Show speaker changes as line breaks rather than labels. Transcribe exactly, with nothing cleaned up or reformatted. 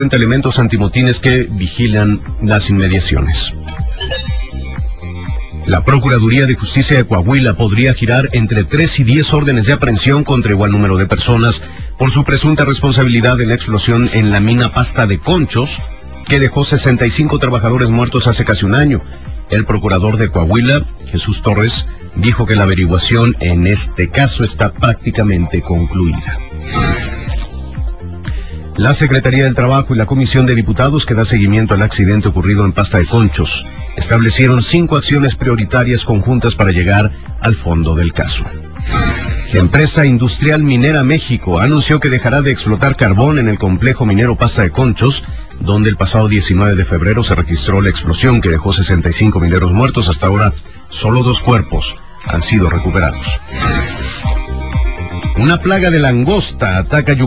elementos antimotines que vigilan las inmediaciones. La Procuraduría de Justicia de Coahuila podría girar entre tres y diez órdenes de aprehensión contra igual número de personas por su presunta responsabilidad en la explosión en la mina Pasta de Conchos, que dejó sesenta y cinco trabajadores muertos hace casi un año. El procurador de Coahuila, Jesús Torres, dijo que la averiguación en este caso está prácticamente concluida. La Secretaría del Trabajo y la Comisión de Diputados, que da seguimiento al accidente ocurrido en Pasta de Conchos, establecieron cinco acciones prioritarias conjuntas para llegar al fondo del caso. La empresa industrial Minera México anunció que dejará de explotar carbón en el complejo minero Pasta de Conchos, donde el pasado diecinueve de febrero se registró la explosión que dejó sesenta y cinco mineros muertos. Hasta ahora, solo dos cuerpos han sido recuperados. Una plaga de langosta ataca Yucatán.